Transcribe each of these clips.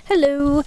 Hello.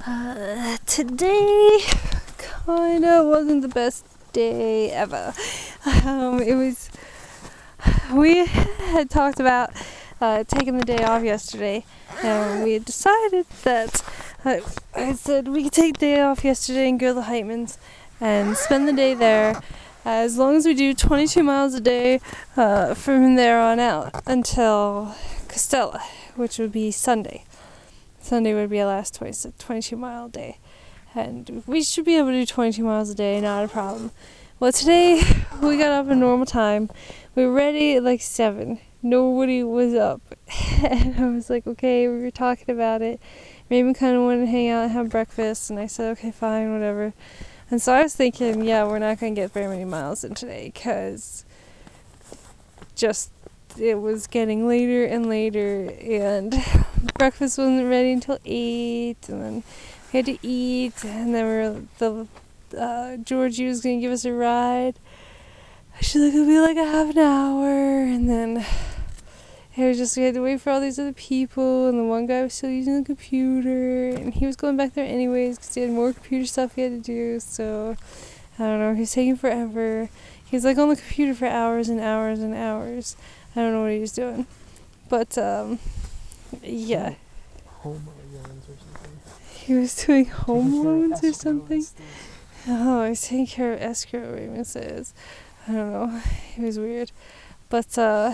Today kinda wasn't the best day ever. It was. We had talked about taking the day off yesterday, and we had decided that I said we could take the day off yesterday and go to the Heitmans and spend the day there. As long as we do 22 miles a day from there on out until Costella, which would be Sunday. Sunday would be our last 22-mile day. And we should be able to do 22 miles a day, not a problem. Well, today we got up at normal time. We were ready at like 7. Nobody was up. And I was like, okay, we were talking about it. Maybe kind of wanted to hang out and have breakfast. And I said, okay, fine, whatever. And so I was thinking, yeah, we're not going to get very many miles in today because just it was getting later and later, and breakfast wasn't ready until 8, and then we had to eat, and then Georgie was going to give us a ride. She's like, it'll be like a half an hour, and then it was just, we had to wait for all these other people, and the one guy was still using the computer, and he was going back there anyways because he had more computer stuff he had to do, so I don't know, he was taking forever. He was like on the computer for hours and hours and hours. I don't know what he was doing. But, yeah. Home loans or something. He was doing home loans or something? Oh, he's taking care of escrow, Raymond says. I don't know. It was weird. But,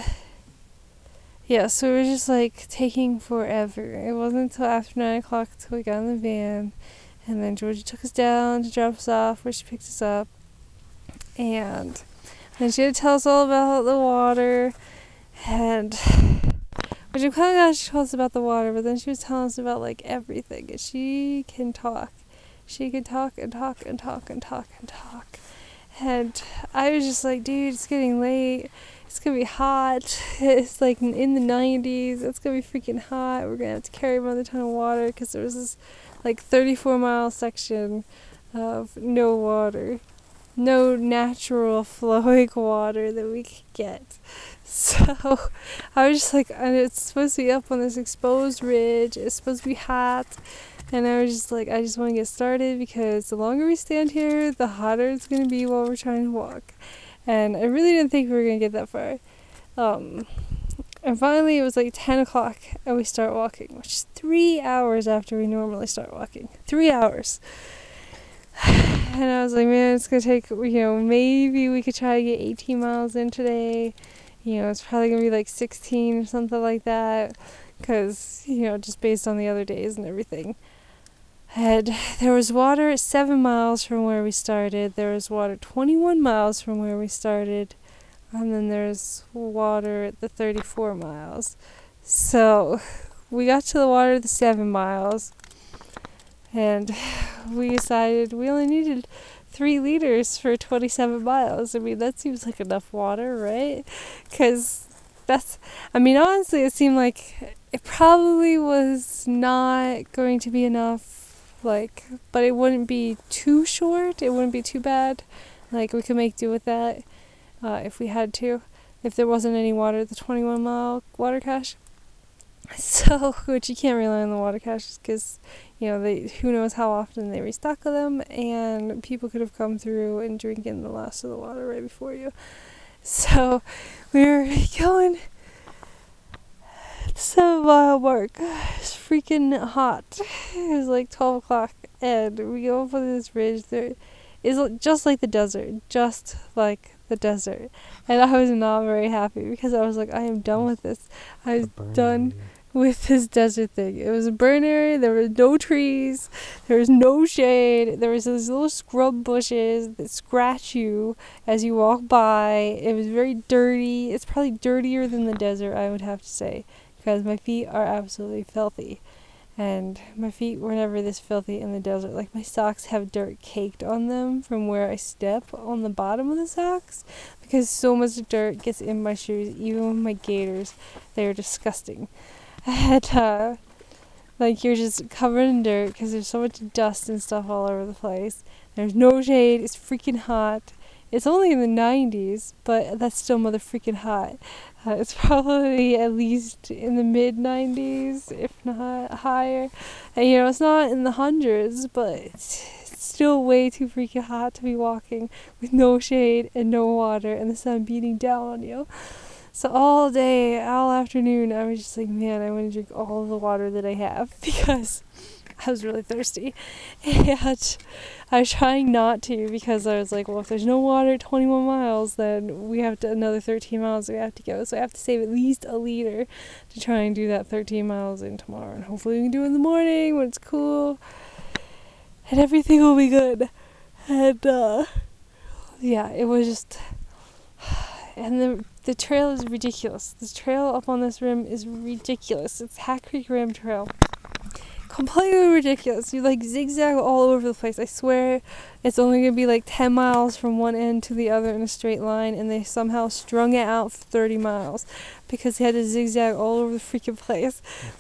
yeah, so it was just like taking forever. It wasn't until after 9 o'clock until we got in the van. And then Georgie took us down to drop us off where she picked us up. And then she had to tell us all about the water. And which I'm kind of glad she told us about the water, but then she was telling us about like everything. And she can talk. She can talk and talk and talk and talk and talk. And I was just like, dude, it's getting late. It's gonna be hot. It's like in the 90s. It's gonna be freaking hot. We're gonna have to carry another ton of water because there was this like 34-mile section of no water. No natural flowing water that we could get. So I was just like, and it's supposed to be up on this exposed ridge. It's supposed to be hot. And I was just like, I just want to get started because the longer we stand here, the hotter it's going to be while we're trying to walk. And I really didn't think we were going to get that far. And finally it was like 10 o'clock and we start walking, which is 3 hours after we normally start walking. 3 hours. And I was like, man, it's going to take, maybe we could try to get 18 miles in today. It's probably going to be like 16 or something like that. Because, just based on the other days and everything. And there was water at 7 miles from where we started. There was water 21 miles from where we started. And then there's water at the 34 miles. So we got to the water at the 7 miles. And we decided we only needed 3 liters for 27 miles. I mean, that seems like enough water, right? Because honestly, it seemed like it probably was not going to be enough, but it wouldn't be too short. It wouldn't be too bad. We could make do with that if we had to, if there wasn't any water at the 21-mile water cache. So, which you can't rely on the water caches because, who knows how often they restock them, and people could have come through and drinking the last of the water right before you. So, we were going the 7-mile mark. It's freaking hot. It was like 12 o'clock, and we go up on this ridge. There is just like the desert, And I was not very happy because I was like, I am done with this. I was done with this desert thing. It was a burn area. There were no trees. There was no shade. There was those little scrub bushes that scratch you as you walk by. It was very dirty. It's probably dirtier than the desert, I would have to say, because my feet are absolutely filthy. And my feet were never this filthy in the desert. Like, my socks have dirt caked on them from where I step on the bottom of the socks because so much dirt gets in my shoes, even with my gaiters. They are disgusting. And, you're just covered in dirt because there's so much dust and stuff all over the place. There's no shade. It's freaking hot. It's only in the 90s, but that's still mother freaking hot. It's probably at least in the mid 90s, if not higher. And it's not in the hundreds, but it's still way too freaking hot to be walking with no shade and no water and the sun beating down on you. So all day, all afternoon, I was just like, man, I want to drink all of the water that I have because I was really thirsty. And I was trying not to because I was like, well, if there's no water at 21 miles, then we have another 13 miles we have to go. So I have to save at least a liter to try and do that 13 miles in tomorrow. And hopefully we can do it in the morning when it's cool. And everything will be good. And, yeah, it was just... And the trail is ridiculous. The trail up on this rim is ridiculous. It's Hat Creek Rim Trail. Completely ridiculous. You zigzag all over the place. I swear it's only going to be 10 miles from one end to the other in a straight line, and they somehow strung it out for 30 miles because they had to zigzag all over the freaking place.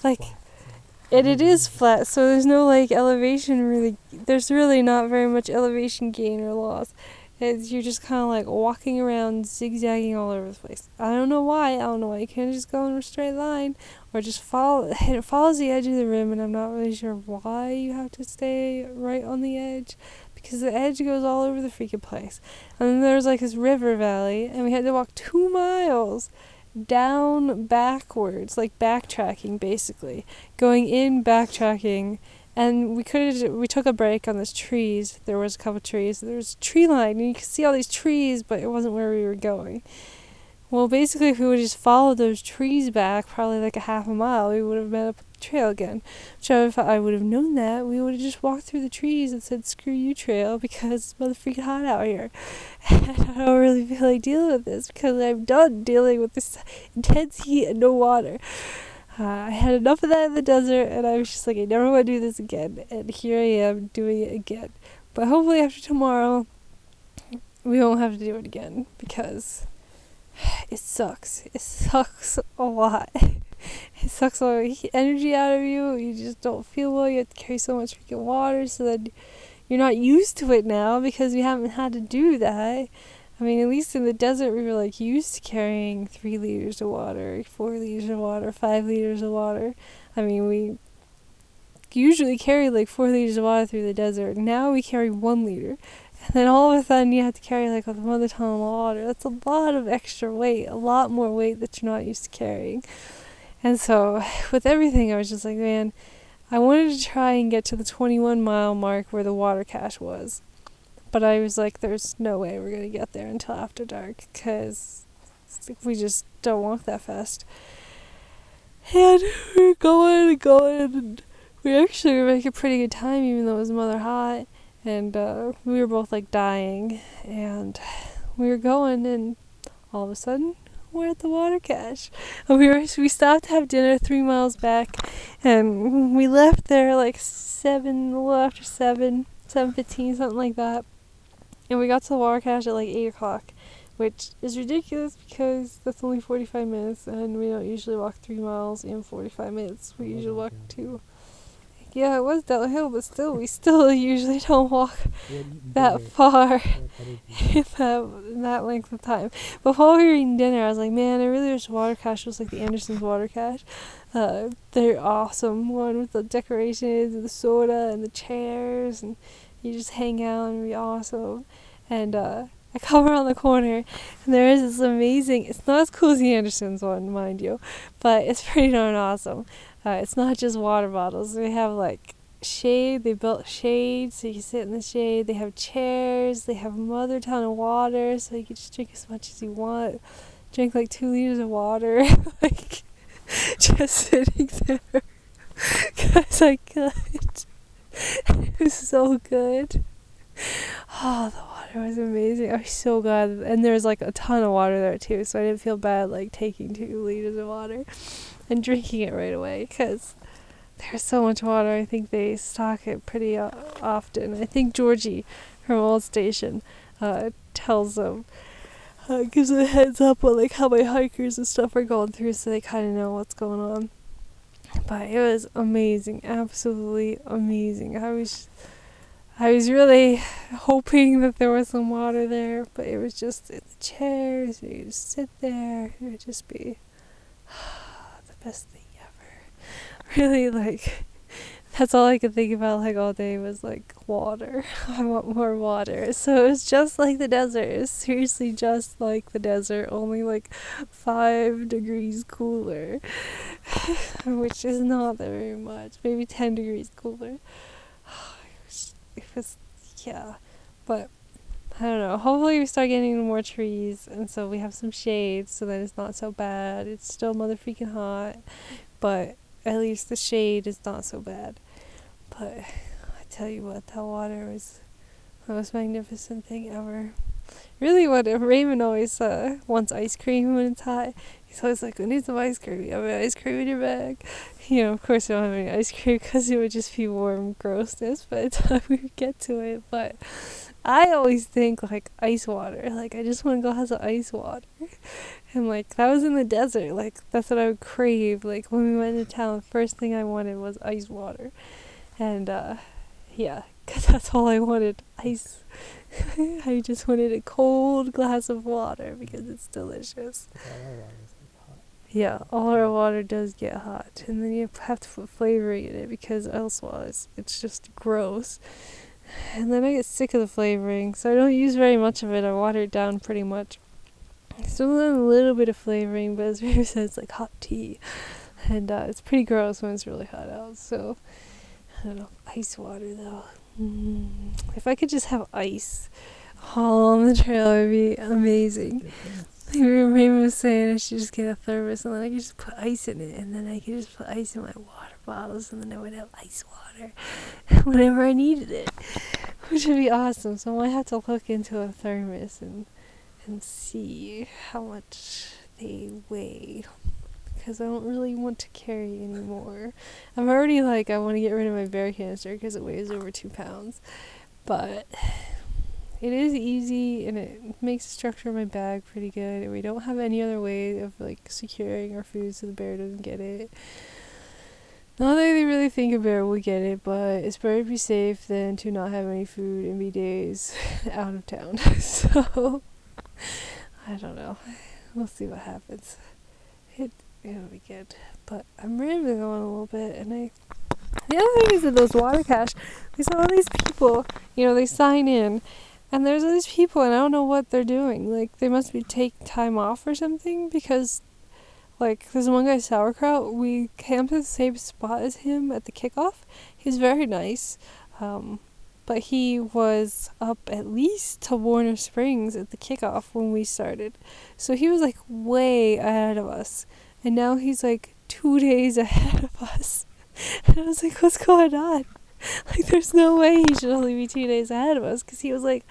It is flat, so there's no elevation really. There's really not very much elevation gain or loss. You're just kind of walking around, zigzagging all over the place. I don't know why. You can't just go in a straight line or just follow. It follows the edge of the rim, and I'm not really sure why you have to stay right on the edge because the edge goes all over the freaking place. And then there's this river valley, and we had to walk 2 miles down backwards, backtracking basically, going in backtracking. And we took a break on these trees. There was a couple trees. There was a tree line, and you could see all these trees, but it wasn't where we were going. Well, basically, if we would just follow those trees back, probably a half a mile, we would have met up with the trail again. So if I would have known that, we would have just walked through the trees and said, screw you, trail, because it's motherfucking hot out here. And I don't really feel like dealing with this, because I'm done dealing with this intense heat and no water. I had enough of that in the desert, and I was just like, I never want to do this again. And here I am doing it again. But hopefully after tomorrow, we won't have to do it again, because it sucks. It sucks a lot. It sucks all the energy out of you. You just don't feel well. You have to carry so much freaking water, so that you're not used to it now, because we haven't had to do that. I mean, at least in the desert, we were used to carrying 3 liters of water, 4 liters of water, 5 liters of water. I mean, we usually carry 4 liters of water through the desert. Now we carry 1 liter. And then all of a sudden you have to carry a mother ton of water. That's a lot of extra weight, a lot more weight that you're not used to carrying. And so with everything, I was just like, man, I wanted to try and get to the 21 mile mark where the water cache was. But I was like, there's no way we're going to get there until after dark, because we just don't walk that fast. And we were going, and we actually were making pretty good time, even though it was mother hot. And we were both dying. And we were going, and all of a sudden, we're at the water cache. And we stopped to have dinner 3 miles back, and we left there a little after 7:15, something like that. And we got to the water cache at 8 o'clock, which is ridiculous because that's only 45 minutes, and we don't usually walk 3 miles in 45 minutes. We usually walk 2. Yeah, it was downhill, but still, we usually don't walk that far in that length of time. But while we were eating dinner, I was like, man, I really wish the water cache was the Anderson's water cache. They're awesome. One with the decorations and the soda and the chairs, and you just hang out and be awesome. And I come around the corner, and there is this amazing, it's not as cool as the Anderson's one, mind you, but it's pretty darn awesome. It's not just water bottles. They have shade. They built shade so you can sit in the shade. They have chairs. They have a mother ton of water so you can just drink as much as you want. Drink 2 liters of water, just sitting there because I could. It was so good. Oh, the water was amazing. I was so glad. And there was a ton of water there too, so I didn't feel bad taking 2 liters of water and drinking it right away, because there's so much water. I think they stock it pretty often. I think Georgie from Old Station tells them, gives them a heads up on how my hikers and stuff are going through, so they kind of know what's going on. But it was amazing, absolutely amazing. I was really hoping that there was some water there, but it was just in the chairs. You just sit there. It would just be the best thing ever. Really, like, that's all I could think about, like, all day was, like, water. I want more water. So it was just like the desert. It was seriously just like the desert, only, like, 5 degrees cooler. Which is not that very much. Maybe 10 degrees cooler. It was, yeah. But I don't know. Hopefully we start getting more trees, and so we have some shade, so that it's not so bad. It's still mother freaking hot, but at least the shade is not so bad. But I tell you what, that water was the most magnificent thing ever. Really, what Raymond always wants ice cream when it's hot. He's always like, "We need some ice cream. You have any ice cream in your bag?" Of course, we don't have any ice cream because it would just be warm grossness by the time we would get to it. But I always think, like, ice water. Like, I just want to go have some ice water. And, like, that was in the desert. Like, that's what I would crave. Like, when we went to town, the first thing I wanted was ice water. And, yeah, because that's all I wanted, ice. I just wanted a cold glass of water because it's delicious. Yeah, all our water does get hot. And then you have to put flavoring in it because otherwise it's just gross. And then I get sick of the flavoring, so I don't use very much of it. I water it down pretty much. Still a little bit of flavoring, but as Rita said, it's like hot tea. And it's pretty gross when it's really hot out, so I don't know. Ice water, though. If I could just have ice all on the trail, it would be amazing. Like Raymond was saying, I should just get a thermos and then I could just put ice in it, and then I could just put ice in my water bottles, and then I would have ice water whenever I needed it, which would be awesome. So I might have to look into a thermos and see how much they weigh, because I don't really want to carry anymore. I'm already like, I want to get rid of my bear canister because it weighs over 2 pounds, but it is easy and it makes the structure of my bag pretty good, and we don't have any other way of, like, securing our food so the bear doesn't get it. Not that they really think a bear will get it, but it's better to be safe than to not have any food and be days out of town. So I don't know. We'll see what happens. It'll be good. But I'm rambling on a little bit, and the other thing is that those water cache, we saw all these people, they sign in, and there's all these people, and I don't know what they're doing. Like, they must be taking time off or something, because, like, there's one guy, Sauerkraut, we camped at the same spot as him at the kickoff. He's very nice, but he was up at least to Warner Springs at the kickoff when we started. So he was, like, way ahead of us. And now he's, like, 2 days ahead of us. And I was like, what's going on? Like, there's no way he should only be 2 days ahead of us, because he was, like,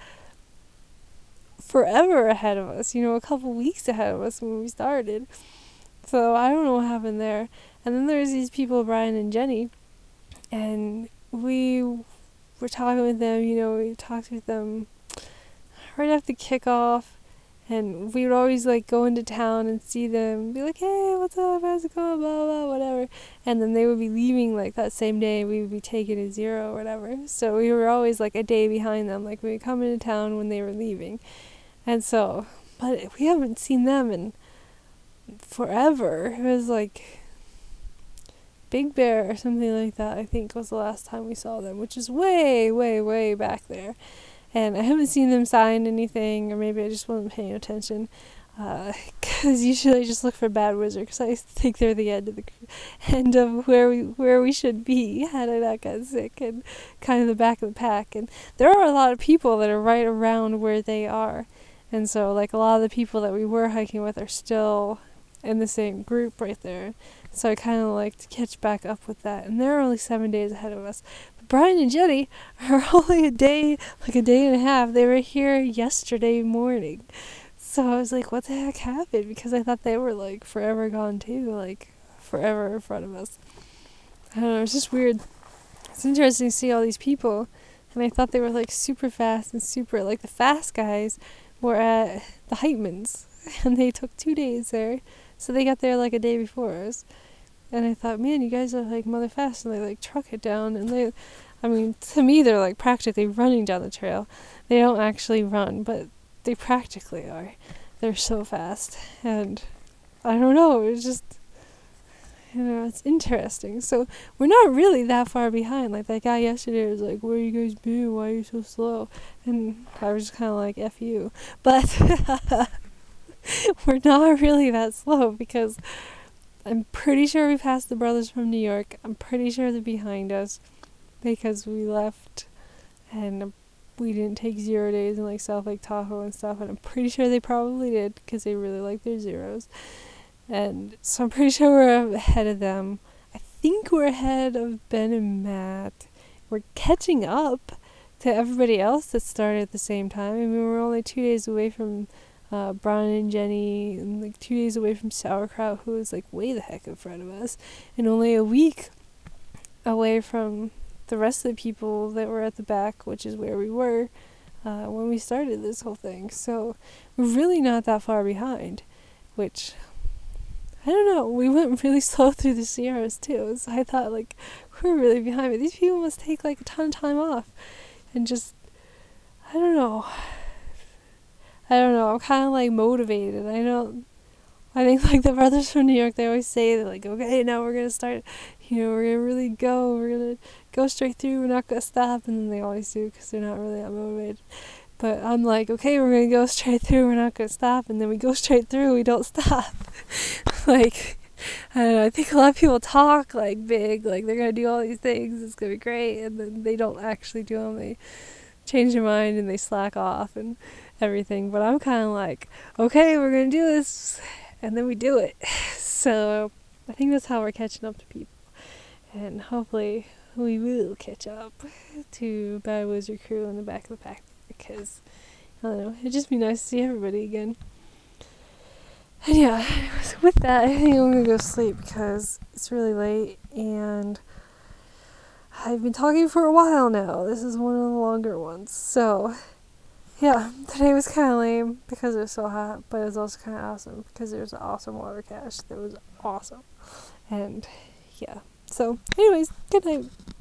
forever ahead of us, a couple weeks ahead of us when we started. So I don't know what happened there. And then there's these people, Brian and Jenny, and we were talking with them, we talked with them right after kickoff. And we would always, like, go into town and see them and be like, hey, what's up, how's it going, blah, blah, whatever. And then they would be leaving, like, that same day, and we would be taking a 0 or whatever. So we were always, like, a day behind them. Like, we would come into town when they were leaving. And so, but we haven't seen them in forever. It was, like, Big Bear or something like that, I think, was the last time we saw them, which is way, way, way back there. And I haven't seen them sign anything, or maybe I just wasn't paying attention. Because usually I just look for Bad Wizard, because I think they're the end of where we should be had I not gotten sick, and kind of the back of the pack. And there are a lot of people that are right around where they are. And so, like, a lot of the people that we were hiking with are still in the same group right there. So I kind of like to catch back up with that. And they're only 7 days ahead of us. Brian and Jenny are only a day and a half. They were here yesterday morning. So I was like, what the heck happened? Because I thought they were, like, forever gone too, like, forever in front of us. I don't know, it's just weird. It's interesting to see all these people, and I thought they were, like, super fast and super, like, the fast guys were at the Heitmans, and they took 2 days there, so they got there, like, a day before us. And I thought, man, you guys are like mother fast, and they like truck it down, and they, I mean, to me they're like practically running down the trail. They don't actually run, but they practically are. They're so fast, and I don't know, it's just, it's interesting. So we're not really that far behind. Like that guy yesterday was like, "Where you guys been? Why are you so slow?" And I was just kind of like, "F you," but we're not really that slow because I'm pretty sure we passed the brothers from New York. I'm pretty sure they're behind us because we left and we didn't take 0 days in like South Lake Tahoe and stuff, and I'm pretty sure they probably did because they really like their zeros. And so I'm pretty sure we're ahead of them. I think we're ahead of Ben and Matt. We're catching up to everybody else that started at the same time. I mean, we're only 2 days away from Brian and Jenny, and like 2 days away from Sauerkraut, who is like way the heck in front of us, and only a week away from the rest of the people that were at the back, which is where we were when we started this whole thing. So we're really not that far behind, which, I don't know, we went really slow through the Sierras too, so I thought like we're really behind, but these people must take like a ton of time off and just, I don't know, I'm kind of like motivated. I think like the brothers from New York, they always say that like, okay, now we're gonna start, we're gonna really go, we're gonna go straight through, we're not gonna stop, and then they always do because they're not really that motivated. But I'm like, okay, we're gonna go straight through, we're not gonna stop, and then we go straight through, we don't stop. Like, I don't know, I think a lot of people talk like big, like they're gonna do all these things, it's gonna be great, and then they don't actually do them. They change their mind and they slack off and everything. But I'm kind of like, okay, we're gonna do this, and then we do it. So I think that's how we're catching up to people, and hopefully we will catch up to Bad Wizard Crew in the back of the pack, because I don't know, it'd just be nice to see everybody again. And yeah, with that, I think I'm gonna go sleep because it's really late and I've been talking for a while now. This is one of the longer ones. So yeah, today was kind of lame because it was so hot, but it was also kind of awesome because there was an awesome water cache that was awesome. And yeah, so anyways, good night.